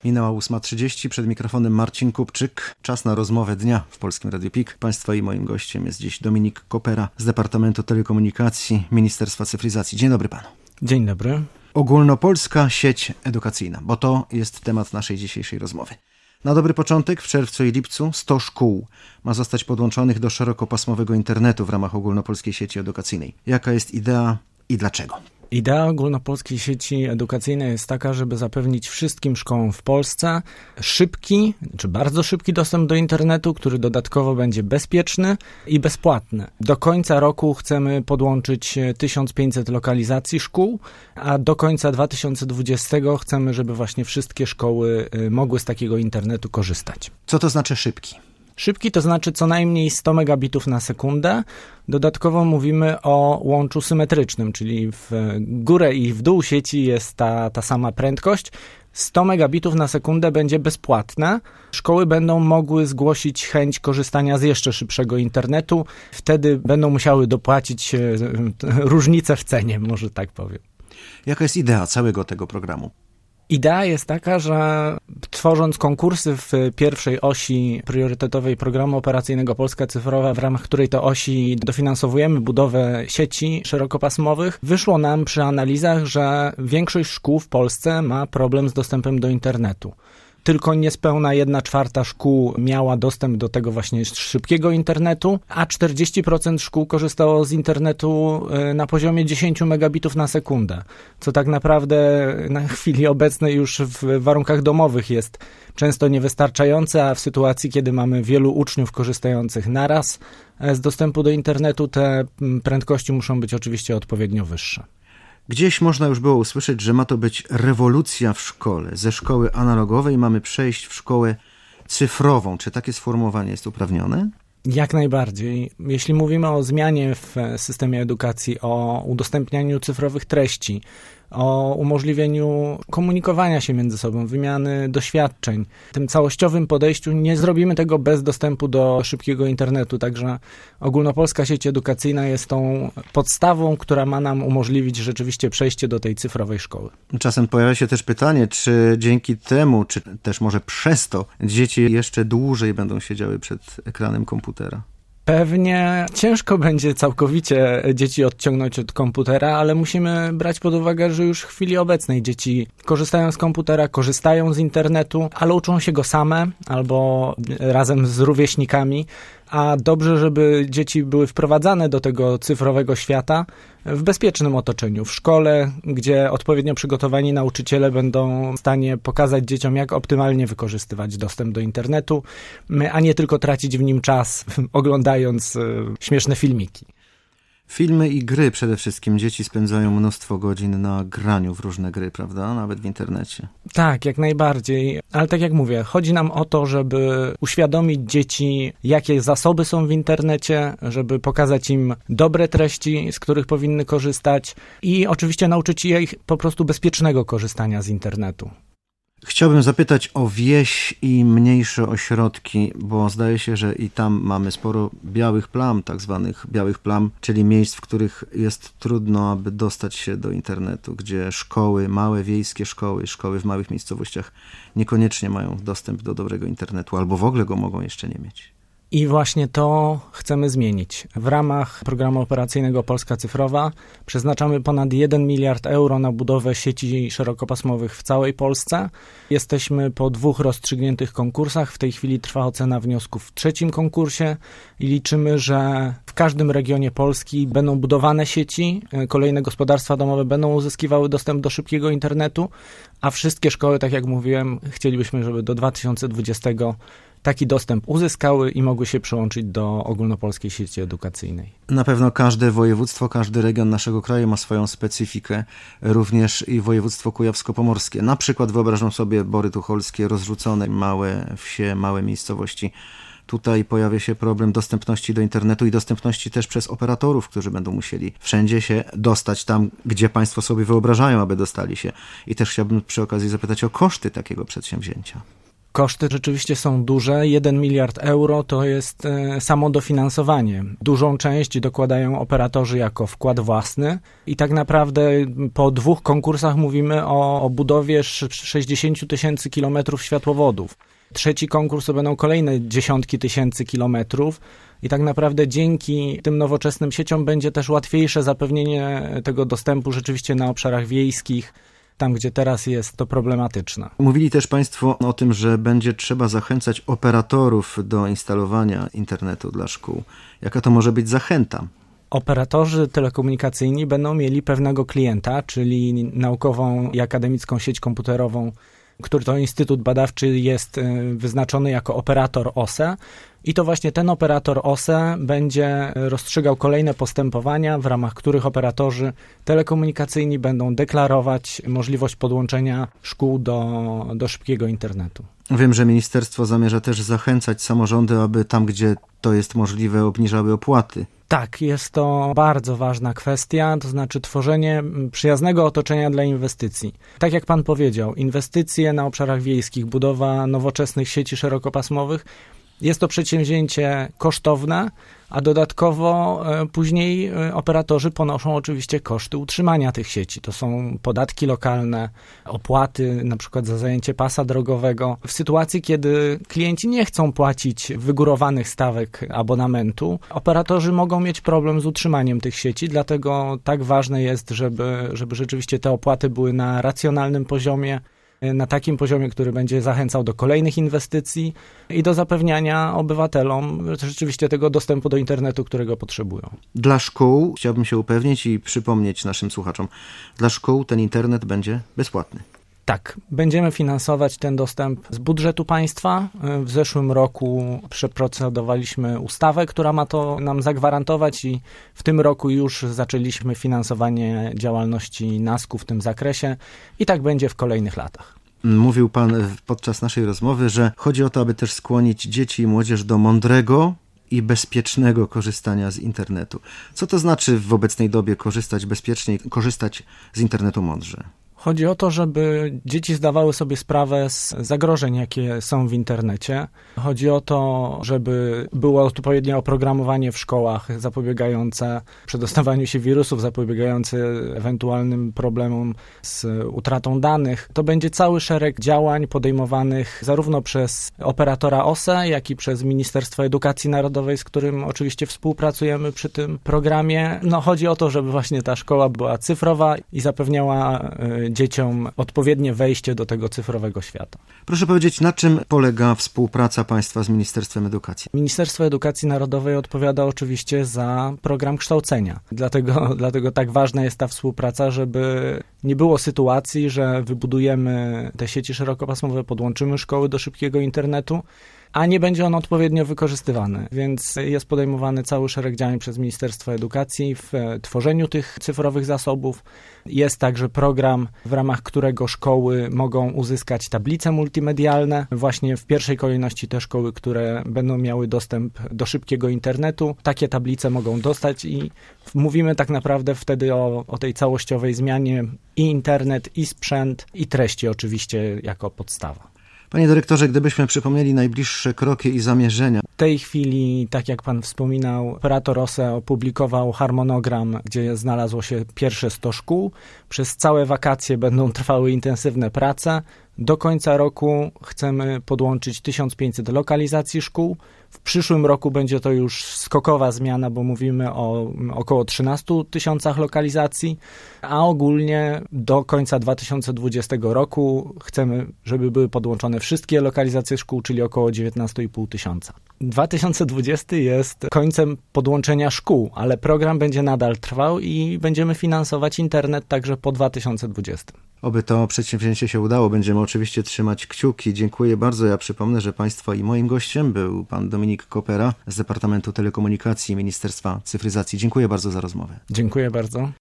Minęła 8:30, przed mikrofonem Marcin Kupczyk. Czas na rozmowę dnia w Polskim Radiu PIK. Państwa i moim gościem jest dziś Dominik Kopera z Departamentu Telekomunikacji Ministerstwa Cyfryzacji. Dzień dobry panu. Dzień dobry. Ogólnopolska sieć edukacyjna, bo to jest temat naszej dzisiejszej rozmowy. Na dobry początek w czerwcu i lipcu 100 szkół ma zostać podłączonych do szerokopasmowego internetu w ramach ogólnopolskiej sieci edukacyjnej. Jaka jest idea i dlaczego? Idea ogólnopolskiej sieci edukacyjnej jest taka, żeby zapewnić wszystkim szkołom w Polsce szybki, czy bardzo szybki dostęp do internetu, który dodatkowo będzie bezpieczny i bezpłatny. Do końca roku chcemy podłączyć 1500 lokalizacji szkół, a do końca 2020 chcemy, żeby właśnie wszystkie szkoły mogły z takiego internetu korzystać. Co to znaczy szybki? Szybki to znaczy co najmniej 100 megabitów na sekundę. Dodatkowo mówimy o łączu symetrycznym, czyli w górę i w dół sieci jest ta sama prędkość. 100 megabitów na sekundę będzie bezpłatne. Szkoły będą mogły zgłosić chęć korzystania z jeszcze szybszego internetu. Wtedy będą musiały dopłacić różnicę w cenie, może tak powiem. Jaka jest idea całego tego programu? Idea jest taka, że tworząc konkursy w pierwszej osi priorytetowej programu operacyjnego Polska Cyfrowa, w ramach której to osi dofinansowujemy budowę sieci szerokopasmowych, wyszło nam przy analizach, że większość szkół w Polsce ma problem z dostępem do internetu. Tylko niespełna 1/4 szkół miała dostęp do tego właśnie szybkiego internetu, a 40% szkół korzystało z internetu na poziomie 10 megabitów na sekundę, co tak naprawdę na chwili obecnej już w warunkach domowych jest często niewystarczające, a w sytuacji, kiedy mamy wielu uczniów korzystających naraz z dostępu do internetu, te prędkości muszą być oczywiście odpowiednio wyższe. Gdzieś można już było usłyszeć, że ma to być rewolucja w szkole. Ze szkoły analogowej mamy przejść w szkołę cyfrową. Czy takie sformułowanie jest uprawnione? Jak najbardziej. Jeśli mówimy o zmianie w systemie edukacji, o udostępnianiu cyfrowych treści, o umożliwieniu komunikowania się między sobą, wymiany doświadczeń, tym całościowym podejściu, nie zrobimy tego bez dostępu do szybkiego internetu. Także ogólnopolska sieć edukacyjna jest tą podstawą, która ma nam umożliwić rzeczywiście przejście do tej cyfrowej szkoły. Czasem pojawia się też pytanie, czy dzięki temu, czy też może przez to dzieci jeszcze dłużej będą siedziały przed ekranem komputera? Pewnie ciężko będzie całkowicie dzieci odciągnąć od komputera, ale musimy brać pod uwagę, że już w chwili obecnej dzieci korzystają z komputera, korzystają z internetu, ale uczą się go same albo razem z rówieśnikami, a dobrze, żeby dzieci były wprowadzane do tego cyfrowego świata w bezpiecznym otoczeniu, w szkole, gdzie odpowiednio przygotowani nauczyciele będą w stanie pokazać dzieciom, jak optymalnie wykorzystywać dostęp do internetu, a nie tylko tracić w nim czas, oglądając śmieszne filmiki. Filmy i gry przede wszystkim. Dzieci spędzają mnóstwo godzin na graniu w różne gry, prawda? Nawet w internecie. Tak, jak najbardziej. Ale tak jak mówię, chodzi nam o to, żeby uświadomić dzieci, jakie zasoby są w internecie, żeby pokazać im dobre treści, z których powinny korzystać i oczywiście nauczyć je ich po prostu bezpiecznego korzystania z internetu. Chciałbym zapytać o wieś i mniejsze ośrodki, bo zdaje się, że i tam mamy sporo białych plam, tak zwanych białych plam, czyli miejsc, w których jest trudno, aby dostać się do internetu, gdzie szkoły, małe wiejskie szkoły w małych miejscowościach niekoniecznie mają dostęp do dobrego internetu, albo w ogóle go mogą jeszcze nie mieć. I właśnie to chcemy zmienić. W ramach programu operacyjnego Polska Cyfrowa przeznaczamy ponad 1 miliard euro na budowę sieci szerokopasmowych w całej Polsce. Jesteśmy po 2 rozstrzygniętych konkursach. W tej chwili trwa ocena wniosków w 3. konkursie i liczymy, że w każdym regionie Polski będą budowane sieci, kolejne gospodarstwa domowe będą uzyskiwały dostęp do szybkiego internetu, a wszystkie szkoły, tak jak mówiłem, chcielibyśmy, żeby do 2020 taki dostęp uzyskały i mogły się przyłączyć do ogólnopolskiej sieci edukacyjnej. Na pewno każde województwo, każdy region naszego kraju ma swoją specyfikę, również i województwo kujawsko-pomorskie. Na przykład wyobrażam sobie Bory Tucholskie, rozrzucone małe wsie, małe miejscowości. Tutaj pojawia się problem dostępności do internetu i dostępności też przez operatorów, którzy będą musieli wszędzie się dostać tam, gdzie państwo sobie wyobrażają, aby dostali się. I też chciałbym przy okazji zapytać o koszty takiego przedsięwzięcia. Koszty rzeczywiście są duże. 1 miliard euro to jest samo dofinansowanie. Dużą część dokładają operatorzy jako wkład własny i tak naprawdę po 2 konkursach mówimy o budowie 60 000 kilometrów światłowodów. 3. konkurs to będą kolejne dziesiątki tysięcy kilometrów i tak naprawdę dzięki tym nowoczesnym sieciom będzie też łatwiejsze zapewnienie tego dostępu rzeczywiście na obszarach wiejskich, tam gdzie teraz jest to problematyczne. Mówili też Państwo o tym, że będzie trzeba zachęcać operatorów do instalowania internetu dla szkół. Jaka to może być zachęta? Operatorzy telekomunikacyjni będą mieli pewnego klienta, czyli naukową i akademicką sieć komputerową, który to instytut badawczy jest wyznaczony jako operator OSE i to właśnie ten operator OSE będzie rozstrzygał kolejne postępowania, w ramach których operatorzy telekomunikacyjni będą deklarować możliwość podłączenia szkół do szybkiego internetu. Wiem, że ministerstwo zamierza też zachęcać samorządy, aby tam, gdzie to jest możliwe, obniżały opłaty. Tak, jest to bardzo ważna kwestia, to znaczy tworzenie przyjaznego otoczenia dla inwestycji. Tak jak pan powiedział, inwestycje na obszarach wiejskich, budowa nowoczesnych sieci szerokopasmowych, jest to przedsięwzięcie kosztowne, a dodatkowo później operatorzy ponoszą oczywiście koszty utrzymania tych sieci. To są podatki lokalne, opłaty na przykład za zajęcie pasa drogowego. W sytuacji, kiedy klienci nie chcą płacić wygórowanych stawek abonamentu, operatorzy mogą mieć problem z utrzymaniem tych sieci, dlatego tak ważne jest, żeby rzeczywiście te opłaty były na racjonalnym poziomie, na takim poziomie, który będzie zachęcał do kolejnych inwestycji i do zapewniania obywatelom rzeczywiście tego dostępu do internetu, którego potrzebują. Dla szkół, chciałbym się upewnić i przypomnieć naszym słuchaczom, dla szkół ten internet będzie bezpłatny. Tak, będziemy finansować ten dostęp z budżetu państwa. W zeszłym roku przeprocedowaliśmy ustawę, która ma to nam zagwarantować i w tym roku już zaczęliśmy finansowanie działalności NASK-u w tym zakresie i tak będzie w kolejnych latach. Mówił pan podczas naszej rozmowy, że chodzi o to, aby też skłonić dzieci i młodzież do mądrego i bezpiecznego korzystania z internetu. Co to znaczy w obecnej dobie korzystać bezpiecznie i korzystać z internetu mądrze? Chodzi o to, żeby dzieci zdawały sobie sprawę z zagrożeń, jakie są w internecie. Chodzi o to, żeby było odpowiednie oprogramowanie w szkołach zapobiegające przedostawaniu się wirusów, zapobiegające ewentualnym problemom z utratą danych. To będzie cały szereg działań podejmowanych zarówno przez operatora OSE, jak i przez Ministerstwo Edukacji Narodowej, z którym oczywiście współpracujemy przy tym programie. Chodzi o to, żeby właśnie ta szkoła była cyfrowa i zapewniała dzieciom odpowiednie wejście do tego cyfrowego świata. Proszę powiedzieć, na czym polega współpraca państwa z Ministerstwem Edukacji? Ministerstwo Edukacji Narodowej odpowiada oczywiście za program kształcenia. Dlatego tak ważna jest ta współpraca, żeby nie było sytuacji, że wybudujemy te sieci szerokopasmowe, podłączymy szkoły do szybkiego internetu, a nie będzie on odpowiednio wykorzystywany. Więc jest podejmowany cały szereg działań przez Ministerstwo Edukacji w tworzeniu tych cyfrowych zasobów. Jest także program, w ramach którego szkoły mogą uzyskać tablice multimedialne. Właśnie w pierwszej kolejności te szkoły, które będą miały dostęp do szybkiego internetu, takie tablice mogą dostać i mówimy tak naprawdę wtedy o tej całościowej zmianie i internet, i sprzęt, i treści oczywiście jako podstawa. Panie dyrektorze, gdybyśmy przypomnieli najbliższe kroki i zamierzenia. W tej chwili, tak jak pan wspominał, operator OSE opublikował harmonogram, gdzie znalazło się pierwsze 100 szkół. Przez całe wakacje będą trwały intensywne prace. Do końca roku chcemy podłączyć 1500 lokalizacji szkół. W przyszłym roku będzie to już skokowa zmiana, bo mówimy o około 13 000 lokalizacji, a ogólnie do końca 2020 roku chcemy, żeby były podłączone wszystkie lokalizacje szkół, czyli około 19 500. 2020 jest końcem podłączenia szkół, ale program będzie nadal trwał i będziemy finansować internet także po 2020. Oby to przedsięwzięcie się udało. Będziemy oczywiście trzymać kciuki. Dziękuję bardzo. Ja przypomnę, że państwa i moim gościem był pan Dominik Kopera z Departamentu Telekomunikacji Ministerstwa Cyfryzacji. Dziękuję bardzo za rozmowę. Dziękuję bardzo.